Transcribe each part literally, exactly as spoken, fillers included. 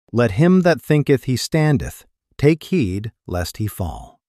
Let him that thinketh he standeth take heed lest he fall.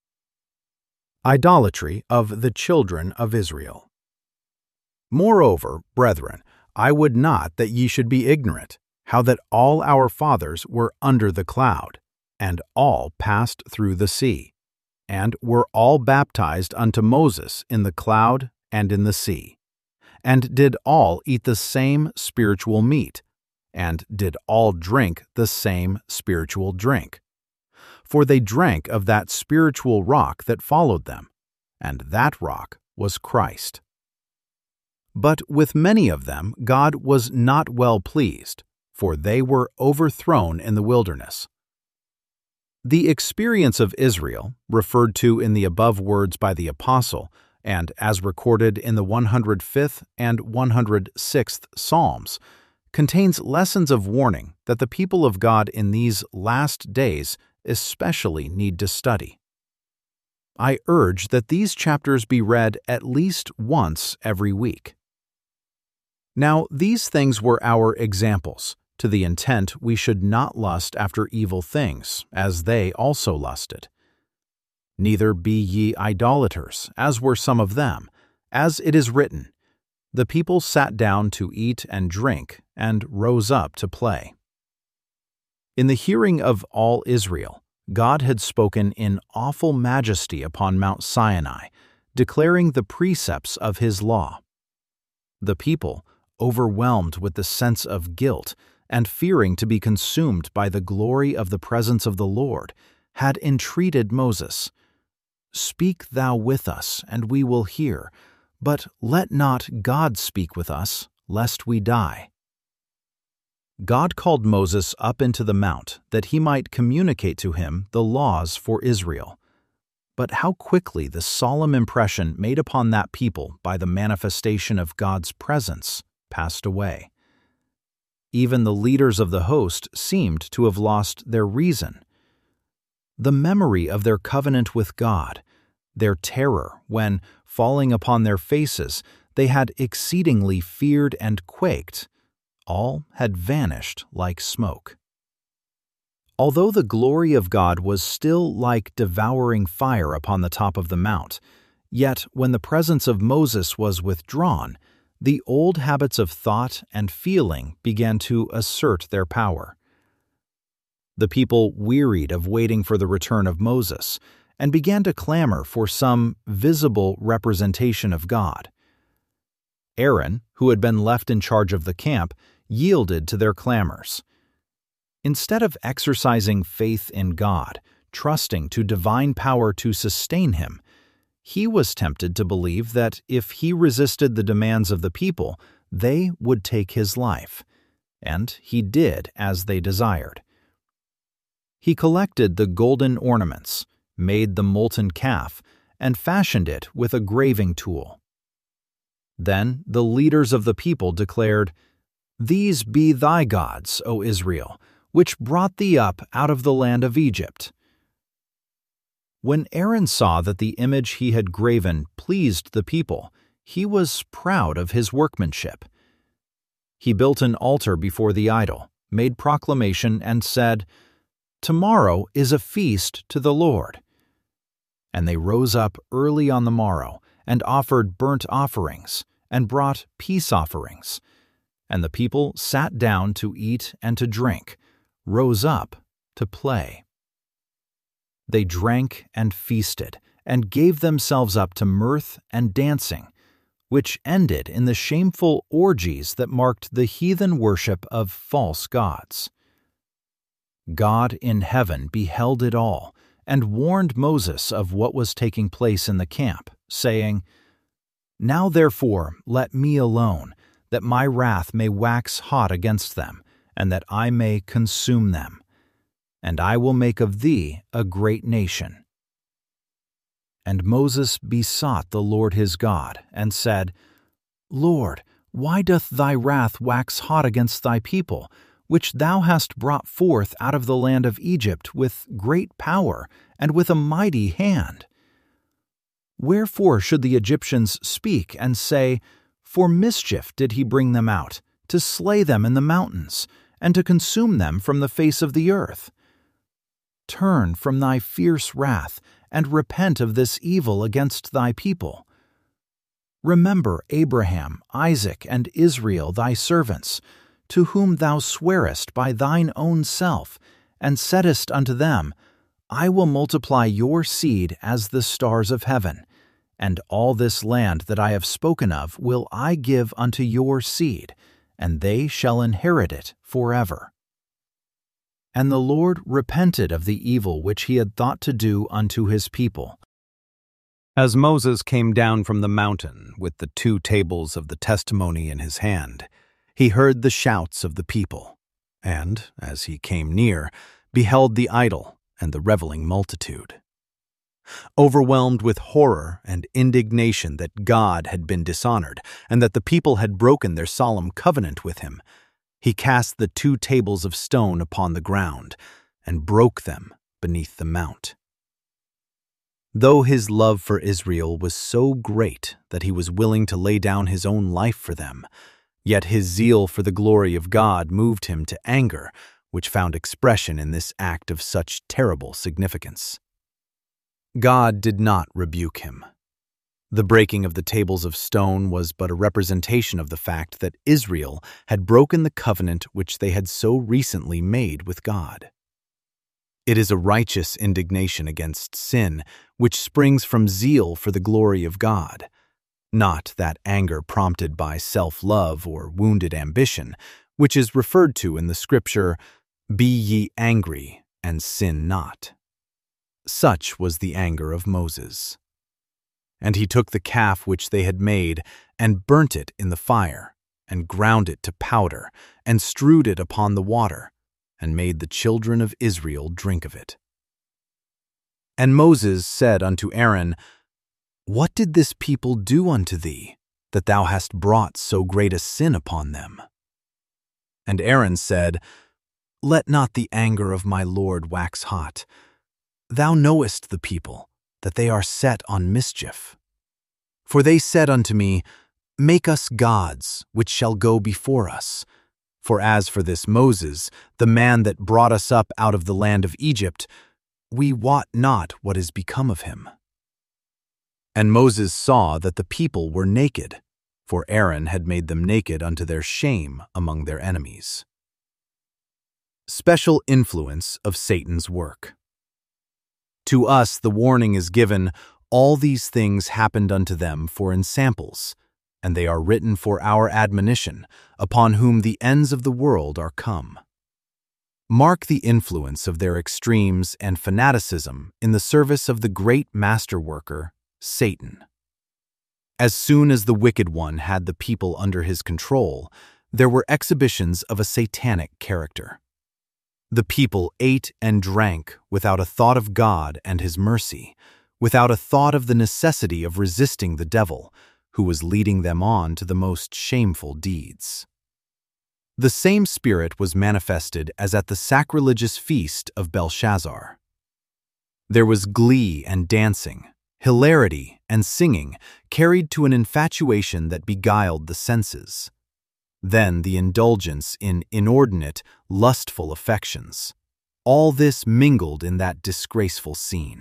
Idolatry of the children of Israel. Moreover, brethren, I would not that ye should be ignorant, how that all our fathers were under the cloud, and all passed through the sea, and were all baptized unto Moses in the cloud and in the sea, and did all eat the same spiritual meat, and did all drink the same spiritual drink. For they drank of that spiritual rock that followed them, and that rock was Christ. But with many of them God was not well pleased, for they were overthrown in the wilderness. The experience of Israel, referred to in the above words by the Apostle, and as recorded in the one hundred fifth and one hundred sixth Psalms, contains lessons of warning that the people of God in these last days especially need to study. I urge that these chapters be read at least once every week. Now, these things were our examples, to the intent we should not lust after evil things, as they also lusted. Neither be ye idolaters, as were some of them, as it is written, The people sat down to eat and drink, and rose up to play. In the hearing of all Israel, God had spoken in awful majesty upon Mount Sinai, declaring the precepts of his law. The people, overwhelmed with the sense of guilt, and fearing to be consumed by the glory of the presence of the Lord, had entreated Moses, Speak thou with us, and we will hear, but let not God speak with us, lest we die. God called Moses up into the mount, that he might communicate to him the laws for Israel. But how quickly the solemn impression made upon that people by the manifestation of God's presence passed away. Even the leaders of the host seemed to have lost their reason. The memory of their covenant with God, their terror when, falling upon their faces, they had exceedingly feared and quaked, all had vanished like smoke. Although the glory of God was still like devouring fire upon the top of the mount, yet when the presence of Moses was withdrawn, the old habits of thought and feeling began to assert their power. The people wearied of waiting for the return of Moses and began to clamor for some visible representation of God. Aaron, who had been left in charge of the camp, yielded to their clamors. Instead of exercising faith in God, trusting to divine power to sustain him, he was tempted to believe that if he resisted the demands of the people, they would take his life, and he did as they desired. He collected the golden ornaments, made the molten calf, and fashioned it with a graving tool. Then the leaders of the people declared, These be thy gods, O Israel, which brought thee up out of the land of Egypt. When Aaron saw that the image he had graven pleased the people, he was proud of his workmanship. He built an altar before the idol, made proclamation, and said, Tomorrow is a feast to the Lord. And they rose up early on the morrow, and offered burnt offerings, and brought peace offerings. And the people sat down to eat and to drink, rose up to play. They drank and feasted, and gave themselves up to mirth and dancing, which ended in the shameful orgies that marked the heathen worship of false gods. God in heaven beheld it all, and warned Moses of what was taking place in the camp, saying, Now therefore let me alone, that my wrath may wax hot against them, and that I may consume them. And I will make of thee a great nation. And Moses besought the Lord his God, and said, Lord, why doth thy wrath wax hot against thy people, which thou hast brought forth out of the land of Egypt with great power and with a mighty hand? Wherefore should the Egyptians speak and say, For mischief did he bring them out, to slay them in the mountains, and to consume them from the face of the earth. Turn from thy fierce wrath, and repent of this evil against thy people. Remember Abraham, Isaac, and Israel thy servants, to whom thou swarest by thine own self, and saidst unto them, I will multiply your seed as the stars of heaven, and all this land that I have spoken of will I give unto your seed, and they shall inherit it forever. And the Lord repented of the evil which he had thought to do unto his people. As Moses came down from the mountain with the two tables of the testimony in his hand, he heard the shouts of the people, and, as he came near, beheld the idol and the reveling multitude. Overwhelmed with horror and indignation that God had been dishonored, and that the people had broken their solemn covenant with him, he cast the two tables of stone upon the ground, and broke them beneath the mount. Though his love for Israel was so great that he was willing to lay down his own life for them, yet his zeal for the glory of God moved him to anger, which found expression in this act of such terrible significance. God did not rebuke him. The breaking of the tables of stone was but a representation of the fact that Israel had broken the covenant which they had so recently made with God. It is a righteous indignation against sin which springs from zeal for the glory of God, not that anger prompted by self-love or wounded ambition, which is referred to in the scripture, Be ye angry, and sin not. Such was the anger of Moses. And he took the calf which they had made, and burnt it in the fire, and ground it to powder, and strewed it upon the water, and made the children of Israel drink of it. And Moses said unto Aaron, What did this people do unto thee, that thou hast brought so great a sin upon them? And Aaron said, Let not the anger of my Lord wax hot. Thou knowest the people, that they are set on mischief. For they said unto me, Make us gods, which shall go before us. For as for this Moses, the man that brought us up out of the land of Egypt, we wot not what is become of him. And Moses saw that the people were naked, for Aaron had made them naked unto their shame among their enemies. Special influence of Satan's work. To us the warning is given, all these things happened unto them for ensamples, and they are written for our admonition, upon whom the ends of the world are come. Mark the influence of their extremes and fanaticism in the service of the great master-worker, Satan. As soon as the wicked one had the people under his control, there were exhibitions of a satanic character. The people ate and drank without a thought of God and his mercy, without a thought of the necessity of resisting the devil, who was leading them on to the most shameful deeds. The same spirit was manifested as at the sacrilegious feast of Belshazzar. There was glee and dancing, hilarity and singing, carried to an infatuation that beguiled the senses. Then the indulgence in inordinate, lustful affections. All this mingled in that disgraceful scene.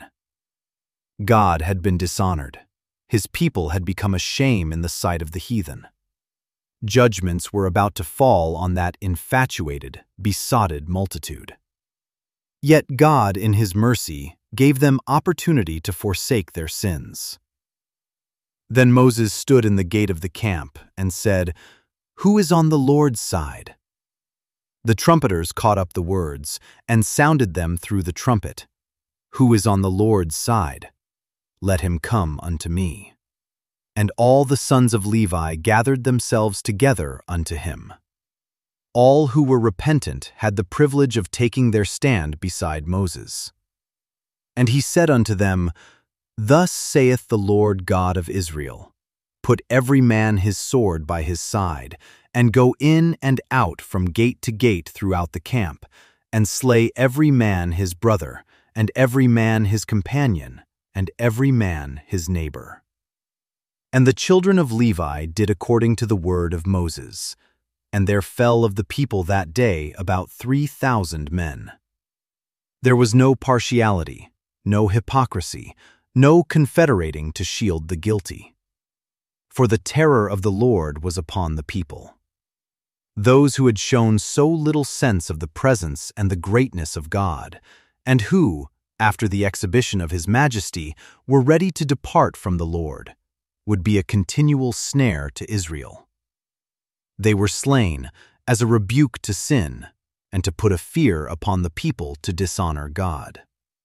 God had been dishonored. His people had become a shame in the sight of the heathen. Judgments were about to fall on that infatuated, besotted multitude. Yet God, in his mercy, gave them opportunity to forsake their sins. Then Moses stood in the gate of the camp and said, Who is on the Lord's side? The trumpeters caught up the words and sounded them through the trumpet. Who is on the Lord's side? Let him come unto me. And all the sons of Levi gathered themselves together unto him. All who were repentant had the privilege of taking their stand beside Moses. And he said unto them, Thus saith the Lord God of Israel, Put every man his sword by his side, and go in and out from gate to gate throughout the camp, and slay every man his brother, and every man his companion, and every man his neighbor. And the children of Levi did according to the word of Moses. and there fell of the people that day about three thousand men. There was no partiality, no hypocrisy, no confederating to shield the guilty. For the terror of the Lord was upon the people. Those who had shown so little sense of the presence and the greatness of God, and who, after the exhibition of His majesty, were ready to depart from the Lord, would be a continual snare to Israel. They were slain as a rebuke to sin, and to put a fear upon the people to dishonor God.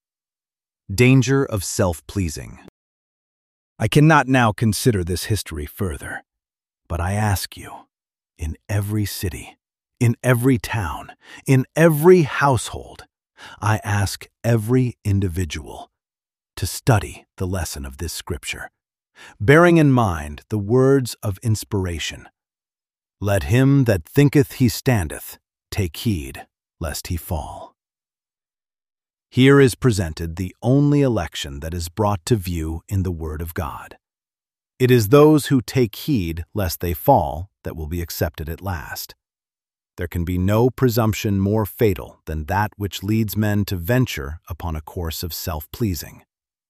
Danger of self-pleasing. I cannot now consider this history further, but I ask you, in every city, in every town, in every household, I ask every individual to study the lesson of this scripture, bearing in mind the words of inspiration. Let him that thinketh he standeth take heed lest he fall. Here is presented the only election that is brought to view in the Word of God. It is those who take heed lest they fall that will be accepted at last. There can be no presumption more fatal than that which leads men to venture upon a course of self-pleasing.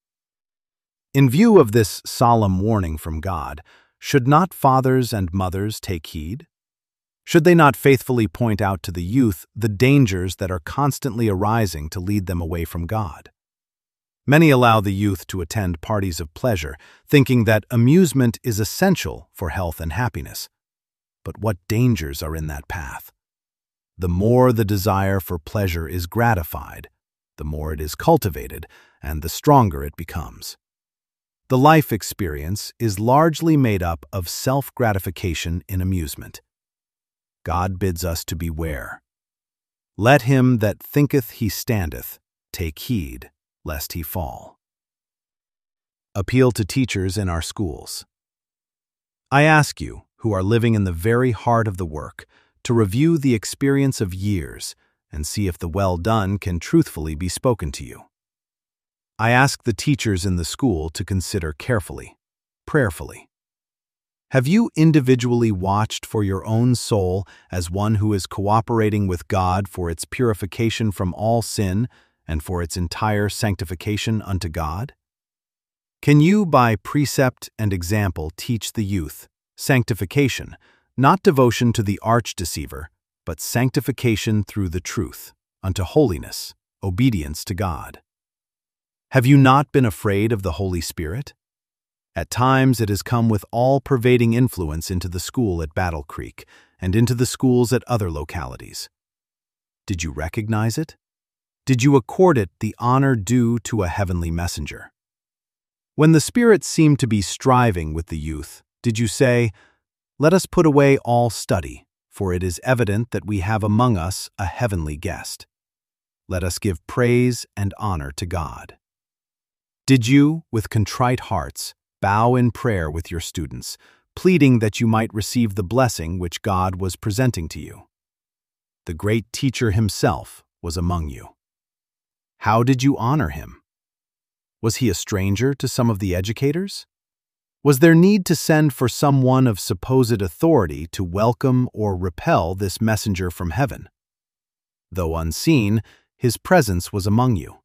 In view of this solemn warning from God, should not fathers and mothers take heed? Should they not faithfully point out to the youth the dangers that are constantly arising to lead them away from God? Many allow the youth to attend parties of pleasure, thinking that amusement is essential for health and happiness. But what dangers are in that path? The more the desire for pleasure is gratified, the more it is cultivated, and the stronger it becomes. The life experience is largely made up of self-gratification in amusement. God bids us to beware. Let him that thinketh he standeth take heed lest he fall. Appeal to teachers in our schools. I ask you, who are living in the very heart of the work, to review the experience of years and see if the well done can truthfully be spoken to you. I ask the teachers in the school to consider carefully, prayerfully. Have you individually watched for your own soul as one who is cooperating with God for its purification from all sin and for its entire sanctification unto God? Can you, by precept and example, teach the youth sanctification, not devotion to the arch-deceiver, but sanctification through the truth, unto holiness, obedience to God? Have you not been afraid of the Holy Spirit? At times it has come with all-pervading influence into the school at Battle Creek and into the schools at other localities. Did you recognize it? Did you accord it the honor due to a heavenly messenger? When the Spirit seemed to be striving with the youth, did you say, "Let us put away all study, for it is evident that we have among us a heavenly guest. Let us give praise and honor to God"? Did you, with contrite hearts, bow in prayer with your students, pleading that you might receive the blessing which God was presenting to you? The great teacher himself was among you. How did you honor him? Was he a stranger to some of the educators? Was there need to send for someone of supposed authority to welcome or repel this messenger from heaven? Though unseen, his presence was among you.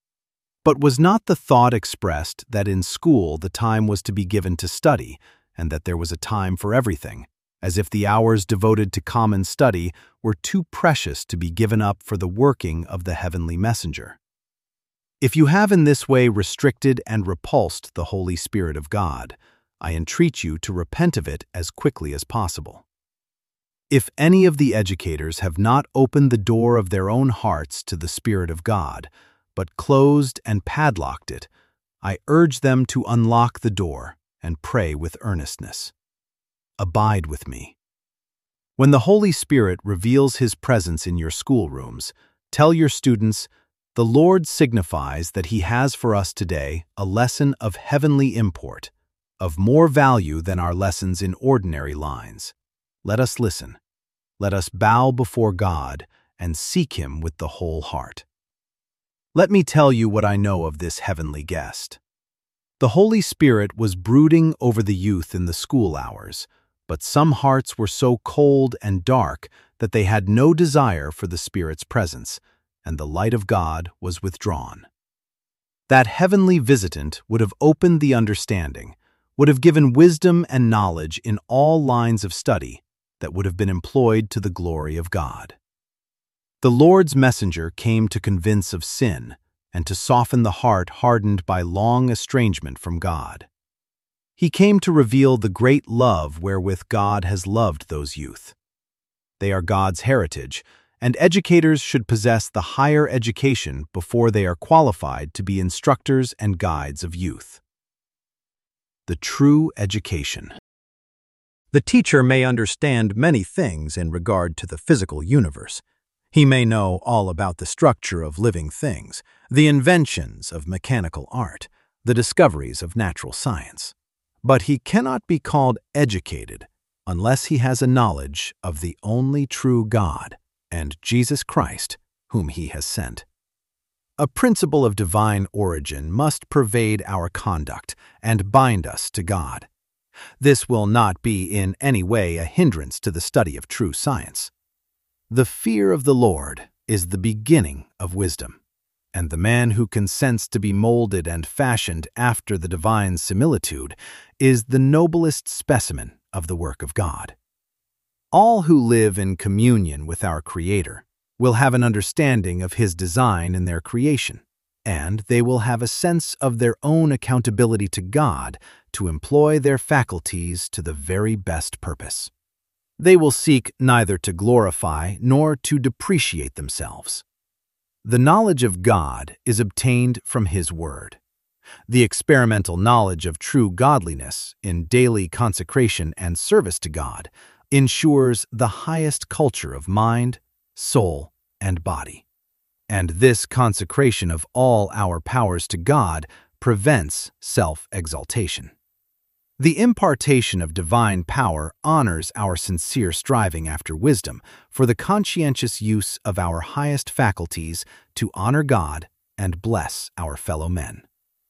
But was not the thought expressed that in school the time was to be given to study, and that there was a time for everything, as if the hours devoted to common study were too precious to be given up for the working of the heavenly messenger? If you have in this way restricted and repulsed the Holy Spirit of God, I entreat you to repent of it as quickly as possible. If any of the educators have not opened the door of their own hearts to the Spirit of God, but closed and padlocked it, I urge them to unlock the door and pray with earnestness. Abide with me. When the Holy Spirit reveals His presence in your schoolrooms, tell your students, "The Lord signifies that He has for us today a lesson of heavenly import, of more value than our lessons in ordinary lines. Let us listen. Let us bow before God and seek Him with the whole heart." Let me tell you what I know of this heavenly guest. The Holy Spirit was brooding over the youth in the school hours, but some hearts were so cold and dark that they had no desire for the Spirit's presence, and the light of God was withdrawn. That heavenly visitant would have opened the understanding, would have given wisdom and knowledge in all lines of study that would have been employed to the glory of God. The Lord's messenger came to convince of sin and to soften the heart hardened by long estrangement from God. He came to reveal the great love wherewith God has loved those youth. They are God's heritage, and educators should possess the higher education before they are qualified to be instructors and guides of youth. The true education. The teacher may understand many things in regard to the physical universe. He may know all about the structure of living things, the inventions of mechanical art, the discoveries of natural science. But he cannot be called educated unless he has a knowledge of the only true God and Jesus Christ, whom he has sent. A principle of divine origin must pervade our conduct and bind us to God. This will not be in any way a hindrance to the study of true science. The fear of the Lord is the beginning of wisdom, and the man who consents to be molded and fashioned after the divine similitude is the noblest specimen of the work of God. All who live in communion with our Creator will have an understanding of His design in their creation, and they will have a sense of their own accountability to God to employ their faculties to the very best purpose. They will seek neither to glorify nor to depreciate themselves. The knowledge of God is obtained from His Word. The experimental knowledge of true godliness in daily consecration and service to God ensures the highest culture of mind, soul, and body. And this consecration of all our powers to God prevents self-exaltation. The impartation of divine power honors our sincere striving after wisdom for the conscientious use of our highest faculties to honor God and bless our fellow men.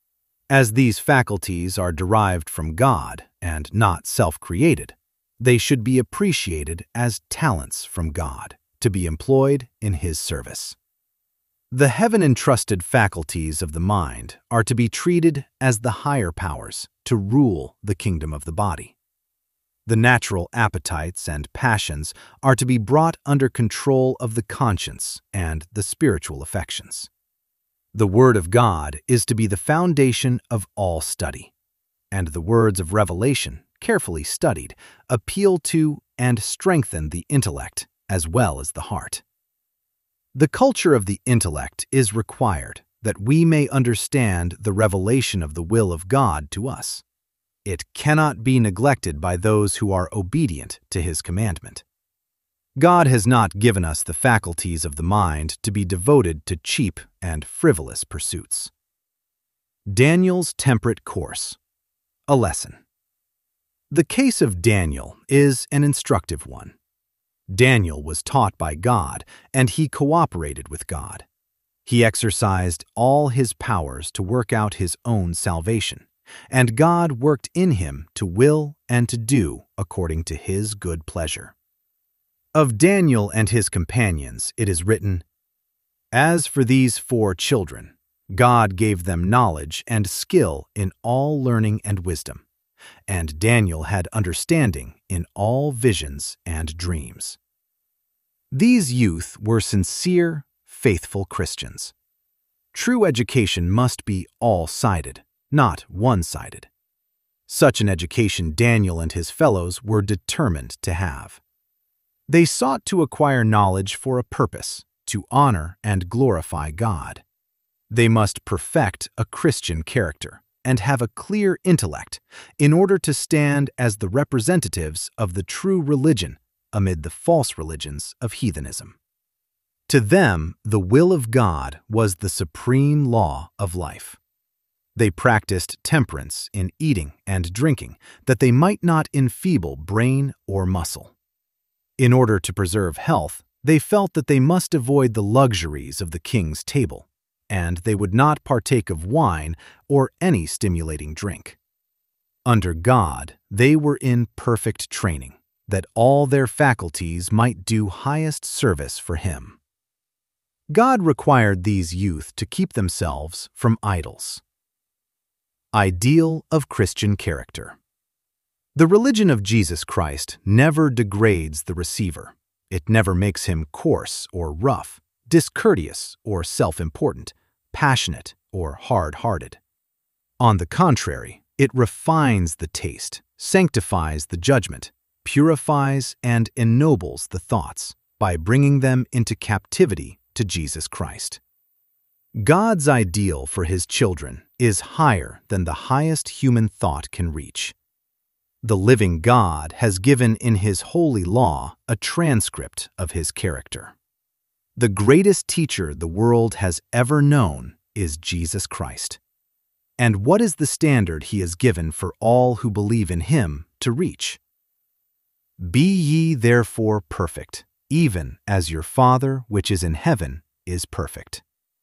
As these faculties are derived from God and not self-created, they should be appreciated as talents from God to be employed in His service. The heaven-entrusted faculties of the mind are to be treated as the higher powers to rule the kingdom of the body. The natural appetites and passions are to be brought under control of the conscience and the spiritual affections. The Word of God is to be the foundation of all study, and the words of revelation, carefully studied, appeal to and strengthen the intellect as well as the heart. The culture of the intellect is required that we may understand the revelation of the will of God to us. It cannot be neglected by those who are obedient to His commandment. God has not given us the faculties of the mind to be devoted to cheap and frivolous pursuits. Daniel's temperate course. A lesson. The case of Daniel is an instructive one. Daniel was taught by God, and he cooperated with God. He exercised all his powers to work out his own salvation, and God worked in him to will and to do according to His good pleasure. Of Daniel and his companions it is written, "As for these four children, God gave them knowledge and skill in all learning and wisdom, and Daniel had understanding in all visions and dreams." These youth were sincere, faithful Christians. True education must be all-sided, not one-sided. Such an education Daniel and his fellows were determined to have. They sought to acquire knowledge for a purpose, to honor and glorify God. They must perfect a Christian character and have a clear intellect in order to stand as the representatives of the true religion amid the false religions of heathenism. To them, the will of God was the supreme law of life. They practiced temperance in eating and drinking, that they might not enfeeble brain or muscle. In order to preserve health, they felt that they must avoid the luxuries of the king's table, and they would not partake of wine or any stimulating drink. Under God, they were in perfect training, that all their faculties might do highest service for Him. God required these youth to keep themselves from idols. Ideal of Christian character. The religion of Jesus Christ never degrades the receiver. It never makes him coarse or rough, discourteous or self-important, passionate or hard-hearted. On the contrary, it refines the taste, sanctifies the judgment, purifies and ennobles the thoughts by bringing them into captivity to Jesus Christ. God's ideal for His children is higher than the highest human thought can reach. The living God has given in His holy law a transcript of His character. The greatest teacher the world has ever known is Jesus Christ. And what is the standard He has given for all who believe in Him to reach? Be ye therefore perfect, even as your Father which is in heaven is perfect.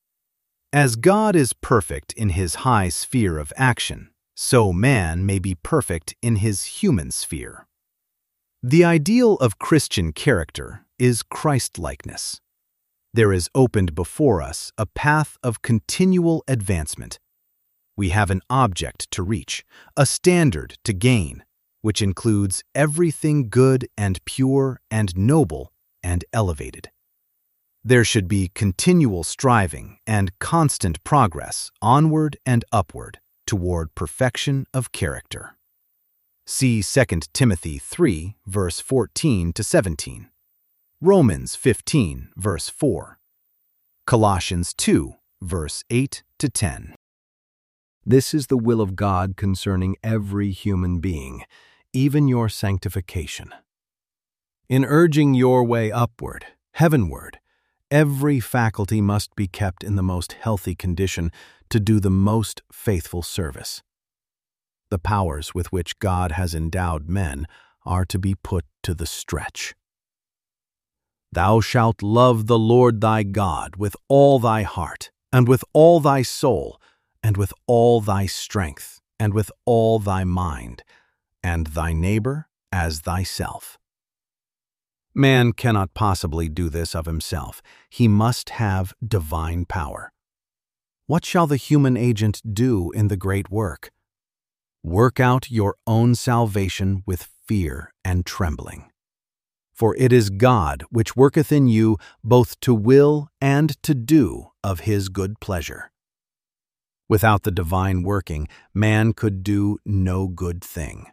As God is perfect in His high sphere of action, so man may be perfect in his human sphere. The ideal of Christian character is Christ-likeness. There is opened before us a path of continual advancement. We have an object to reach, a standard to gain, which includes everything good and pure and noble and elevated. There should be continual striving and constant progress onward and upward toward perfection of character. See Second Timothy three, verse fourteen to seventeen, Romans fifteen, verse four, Colossians two, verse eight to ten. This is the will of God concerning every human being, even your sanctification. In urging your way upward, heavenward, every faculty must be kept in the most healthy condition to do the most faithful service. The powers with which God has endowed men are to be put to the stretch. Thou shalt love the Lord thy God with all thy heart, and with all thy soul, and with all thy strength, and with all thy mind, and thy neighbor as thyself. Man cannot possibly do this of himself. He must have divine power. What shall the human agent do in the great work? Work out your own salvation with fear and trembling. For it is God which worketh in you both to will and to do of His good pleasure. Without the divine working, man could do no good thing.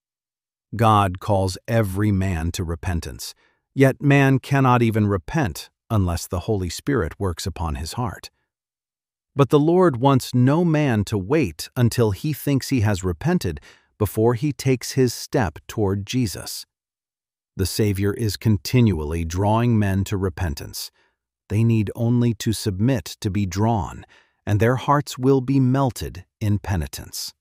God calls every man to repentance, yet man cannot even repent unless the Holy Spirit works upon his heart. But the Lord wants no man to wait until he thinks he has repented before he takes his step toward Jesus. The Savior is continually drawing men to repentance. They need only to submit to be drawn, and their hearts will be melted in penitence.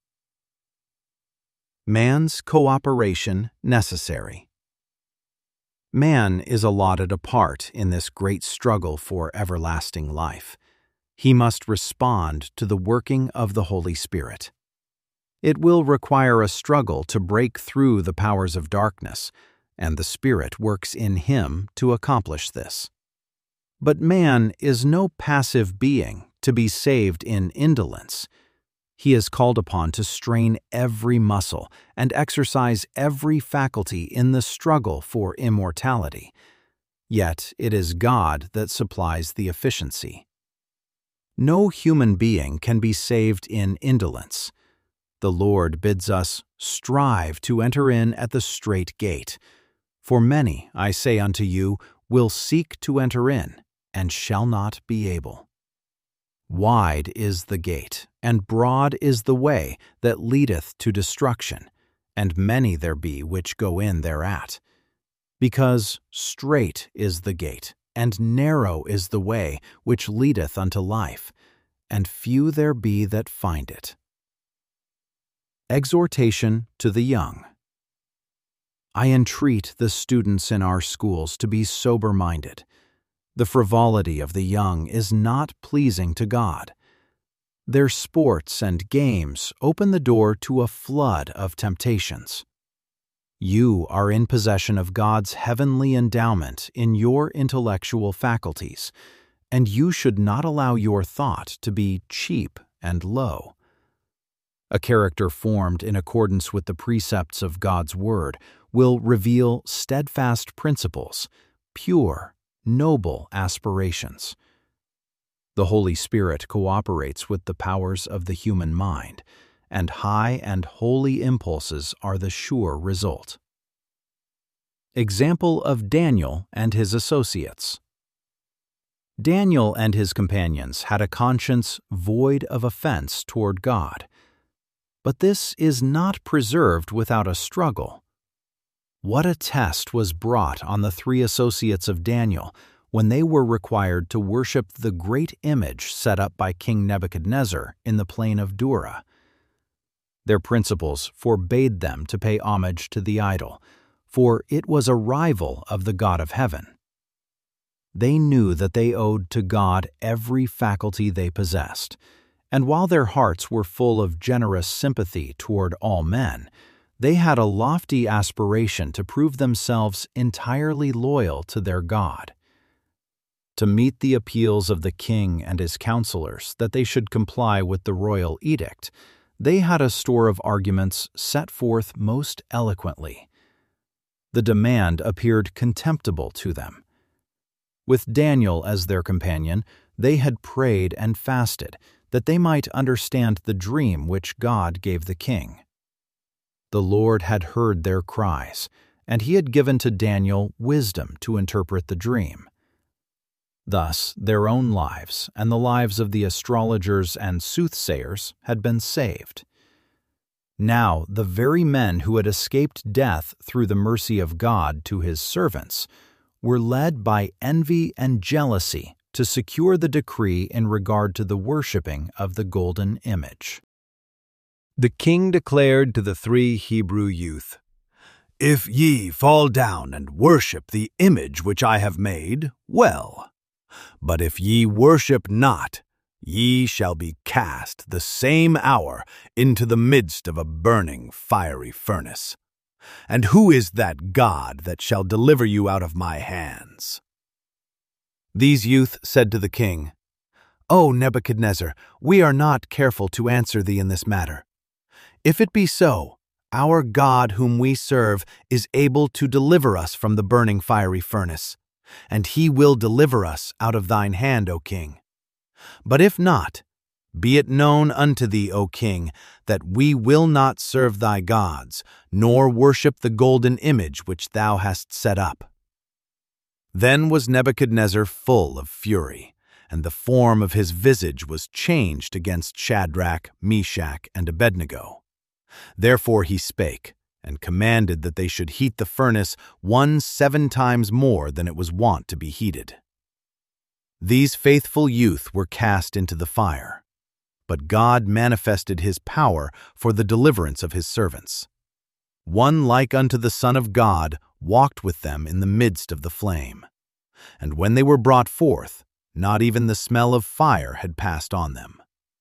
Man's cooperation necessary. Man is allotted a part in this great struggle for everlasting life. He must respond to the working of the Holy Spirit. It will require a struggle to break through the powers of darkness, and the Spirit works in him to accomplish this. But man is no passive being to be saved in indolence. He is called upon to strain every muscle and exercise every faculty in the struggle for immortality. Yet it is God that supplies the efficiency. No human being can be saved in indolence. The Lord bids us strive to enter in at the strait gate. For many, I say unto you, will seek to enter in, and shall not be able. Wide is the gate, and broad is the way that leadeth to destruction, and many there be which go in thereat. Because strait is the gate, and narrow is the way which leadeth unto life, and few there be that find it. Exhortation to the young. I entreat the students in our schools to be sober-minded. The frivolity of the young is not pleasing to God. Their sports and games open the door to a flood of temptations. You are in possession of God's heavenly endowment in your intellectual faculties, and you should not allow your thought to be cheap and low. A character formed in accordance with the precepts of God's Word will reveal steadfast principles, pure, noble aspirations. The Holy Spirit cooperates with the powers of the human mind, and high and holy impulses are the sure result. Example of Daniel and his associates. Daniel and his companions had a conscience void of offense toward God. But this is not preserved without a struggle. What a test was brought on the three associates of Daniel when they were required to worship the great image set up by King Nebuchadnezzar in the plain of Dura. Their principles forbade them to pay homage to the idol, for it was a rival of the God of heaven. They knew that they owed to God every faculty they possessed, and while their hearts were full of generous sympathy toward all men, they had a lofty aspiration to prove themselves entirely loyal to their God. To meet the appeals of the king and his counselors that they should comply with the royal edict, they had a store of arguments set forth most eloquently. The demand appeared contemptible to them. With Daniel as their companion, they had prayed and fasted, that they might understand the dream which God gave the king. The Lord had heard their cries, and he had given to Daniel wisdom to interpret the dream. Thus their own lives and the lives of the astrologers and soothsayers had been saved. Now the very men who had escaped death through the mercy of God to his servants were led by envy and jealousy to secure the decree in regard to the worshipping of the golden image. The king declared to the three Hebrew youth, "If ye fall down and worship the image which I have made, well. But if ye worship not, ye shall be cast the same hour into the midst of a burning fiery furnace. And who is that God that shall deliver you out of my hands?" These youth said to the king, "O Nebuchadnezzar, we are not careful to answer thee in this matter. If it be so, our God whom we serve is able to deliver us from the burning fiery furnace, and he will deliver us out of thine hand, O king. But if not, be it known unto thee, O king, that we will not serve thy gods, nor worship the golden image which thou hast set up." Then was Nebuchadnezzar full of fury, and the form of his visage was changed against Shadrach, Meshach, and Abednego. Therefore he spake, and commanded that they should heat the furnace one seven times more than it was wont to be heated. These faithful youth were cast into the fire, but God manifested his power for the deliverance of his servants. One like unto the Son of God walked with them in the midst of the flame. And when they were brought forth, not even the smell of fire had passed on them.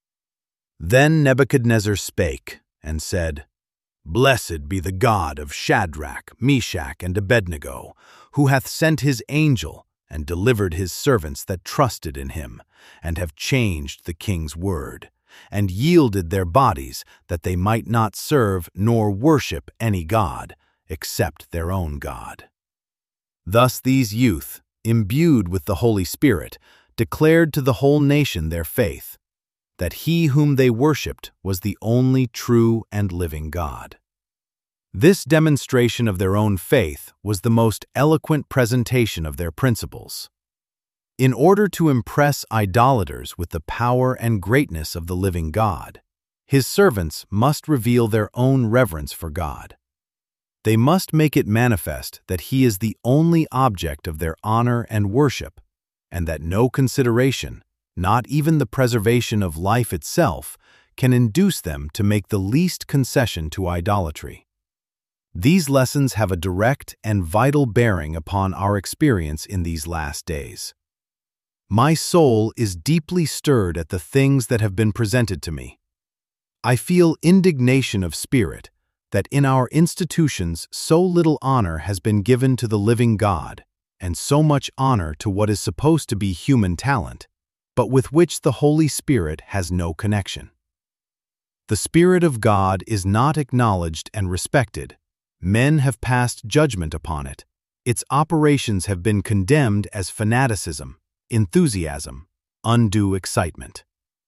Then Nebuchadnezzar spake, and said, "Blessed be the God of Shadrach, Meshach, and Abednego, who hath sent his angel, and delivered his servants that trusted in him, and have changed the king's word, and yielded their bodies, that they might not serve nor worship any god, except their own God." Thus these youth, imbued with the Holy Spirit, declared to the whole nation their faith, that he whom they worshipped was the only true and living God. This demonstration of their own faith was the most eloquent presentation of their principles. In order to impress idolaters with the power and greatness of the living God, his servants must reveal their own reverence for God. They must make it manifest that he is the only object of their honor and worship, and that no consideration, not even the preservation of life itself, can induce them to make the least concession to idolatry. These lessons have a direct and vital bearing upon our experience in these last days. My soul is deeply stirred at the things that have been presented to me. I feel indignation of spirit that in our institutions so little honor has been given to the living God, and so much honor to what is supposed to be human talent, but with which the Holy Spirit has no connection. The Spirit of God is not acknowledged and respected. Men have passed judgment upon it. Its operations have been condemned as fanaticism, enthusiasm, undue excitement.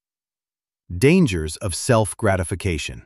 Dangers of self-gratification.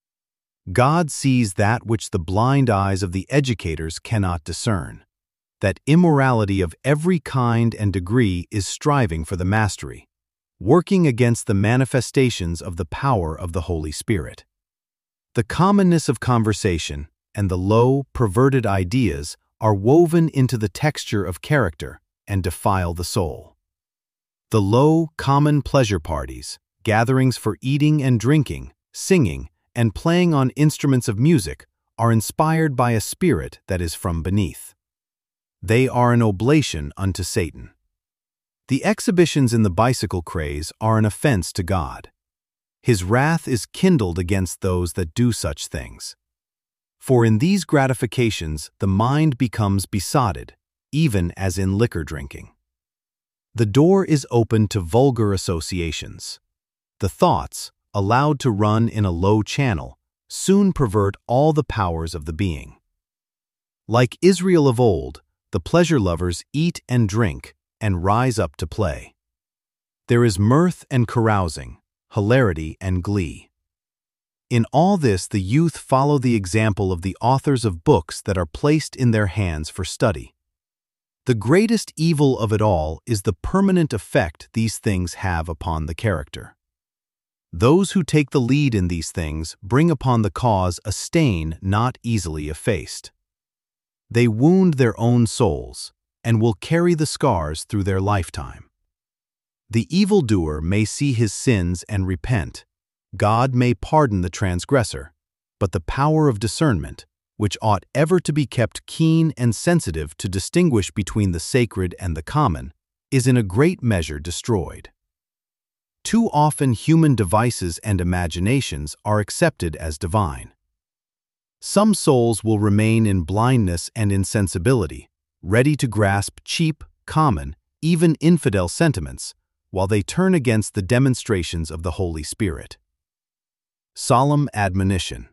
God sees that which the blind eyes of the educators cannot discern, that immorality of every kind and degree is striving for the mastery, working against the manifestations of the power of the Holy Spirit. The commonness of conversation and the low, perverted ideas are woven into the texture of character and defile the soul. The low, common pleasure parties, gatherings for eating and drinking, singing, and playing on instruments of music are inspired by a spirit that is from beneath. They are an oblation unto Satan. The exhibitions in the bicycle craze are an offense to God. His wrath is kindled against those that do such things. For in these gratifications the mind becomes besotted, even as in liquor drinking. The door is open to vulgar associations. The thoughts, allowed to run in a low channel, soon pervert all the powers of the being. Like Israel of old, the pleasure lovers eat and drink and rise up to play. There is mirth and carousing, hilarity and glee. In all this the youth follow the example of the authors of books that are placed in their hands for study. The greatest evil of it all is the permanent effect these things have upon the character. Those who take the lead in these things bring upon the cause a stain not easily effaced. They wound their own souls and will carry the scars through their lifetime. The evildoer may see his sins and repent. God may pardon the transgressor, but the power of discernment, which ought ever to be kept keen and sensitive to distinguish between the sacred and the common, is in a great measure destroyed. Too often human devices and imaginations are accepted as divine. Some souls will remain in blindness and insensibility, ready to grasp cheap, common, even infidel sentiments, while they turn against the demonstrations of the Holy Spirit. Solemn admonition.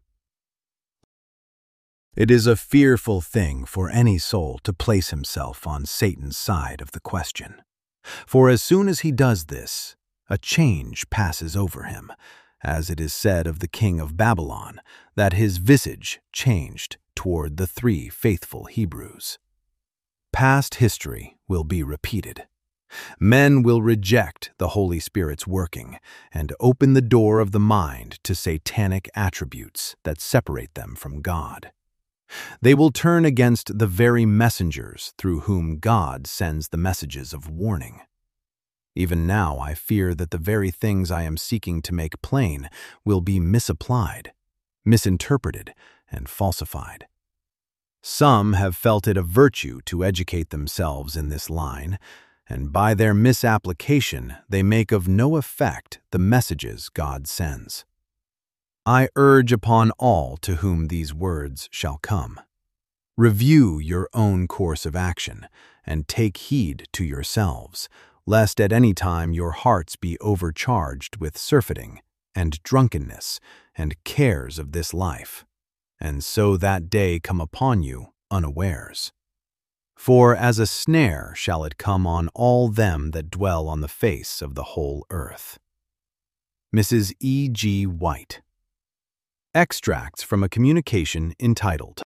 It is a fearful thing for any soul to place himself on Satan's side of the question. For as soon as he does this, a change passes over him, as it is said of the king of Babylon, that his visage changed toward the three faithful Hebrews. Past history will be repeated. Men will reject the Holy Spirit's working and open the door of the mind to satanic attributes that separate them from God. They will turn against the very messengers through whom God sends the messages of warning. Even now I fear that the very things I am seeking to make plain will be misapplied, misinterpreted, and falsified. Some have felt it a virtue to educate themselves in this line, and by their misapplication they make of no effect the messages God sends. I urge upon all to whom these words shall come. Review your own course of action, and take heed to yourselves, lest at any time your hearts be overcharged with surfeiting, and drunkenness, and cares of this life, and so that day come upon you unawares. For as a snare shall it come on all them that dwell on the face of the whole earth. Missus E G White. Extracts from a communication entitled,